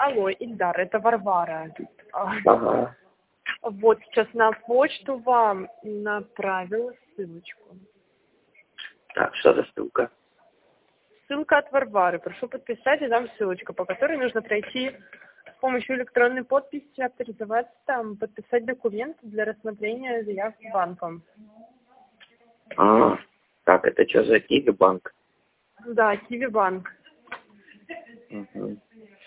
Алло, Ильдар, это Варвара. Ага. Вот сейчас на почту вам направила ссылочку. Так, что за ссылка? Ссылка от Варвары. Прошу подписать, и дам ссылочку, по которой нужно пройти с помощью электронной подписи, авторизоваться там, подписать документы для рассмотрения заявки банком. Так, это что за Киви-банк? Да, Киви банк. Угу.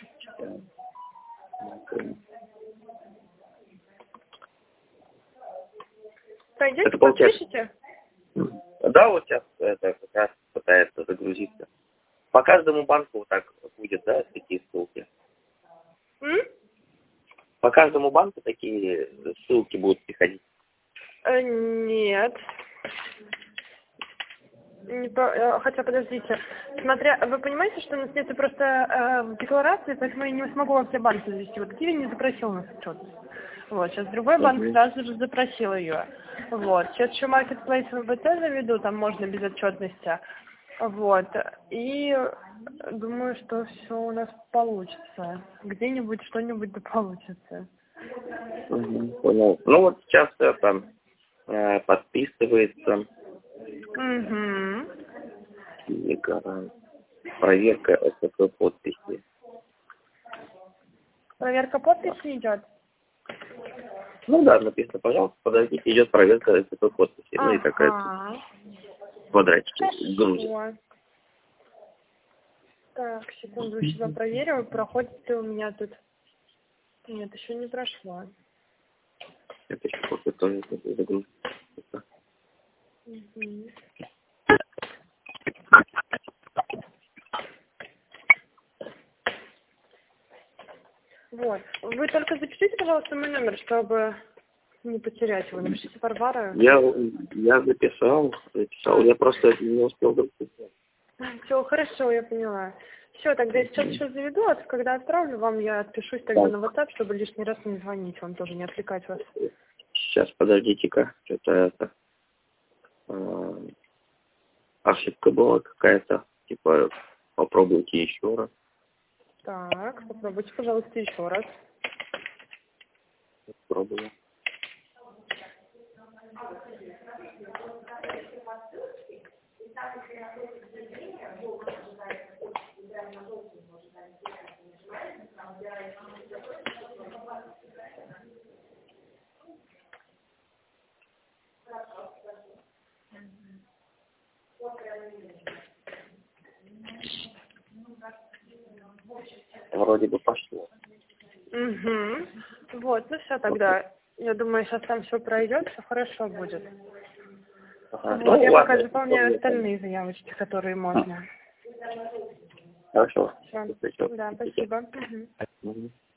Пройдете, Это получается... подпишите? Да, вот сейчас это как раз пытается загрузиться. По каждому банку вот так будет, да, такие ссылки? По каждому банку такие ссылки будут приходить? Нет. Хотя, подождите. Смотря, вы понимаете, что у нас нет просто декларации, поэтому я не смогу вам все банки завести. Вот Киви не запросил у нас отчетность. Вот, сейчас другой банк сразу же запросил ее. Вот, сейчас еще Marketplace ВБТ заведу, там можно без отчетности. Вот, и думаю, что все у нас получится. Где-нибудь что-нибудь да получится. Понял. Ну вот сейчас это подписывается. Гарант. Проверка СП подписи. Проверка подписи идет? Ну да, написано, пожалуйста, подождите, идет проверка СП подписи. Ну и какая-то квадратики грузит. Так, секунду, сейчас проверю, проходит ли у меня тут. Нет, еще не прошло. Это еще просто тоже загрузка. Вот. Вы только запишите, пожалуйста, мой номер, чтобы не потерять его. Напишите Варвара. Я записал, я просто не успел записать. Все, хорошо, я поняла. Все, тогда я сейчас еще заведу, а когда отправлю вам, я отпишусь тогда на WhatsApp, чтобы лишний раз не звонить вам тоже, не отвлекать вас. Сейчас, подождите-ка, что-то это... ошибка была какая-то, типа, попробуйте еще раз. Так, попробуйте, пожалуйста, еще раз. Пробую. Вроде бы пошло. Вот, ну все тогда. Я думаю, сейчас там все пройдет, все хорошо будет. Ага. Вот, Ну, я ладно, пока заполняю остальные заявочки, которые можно. Хорошо. Все. Да, спасибо.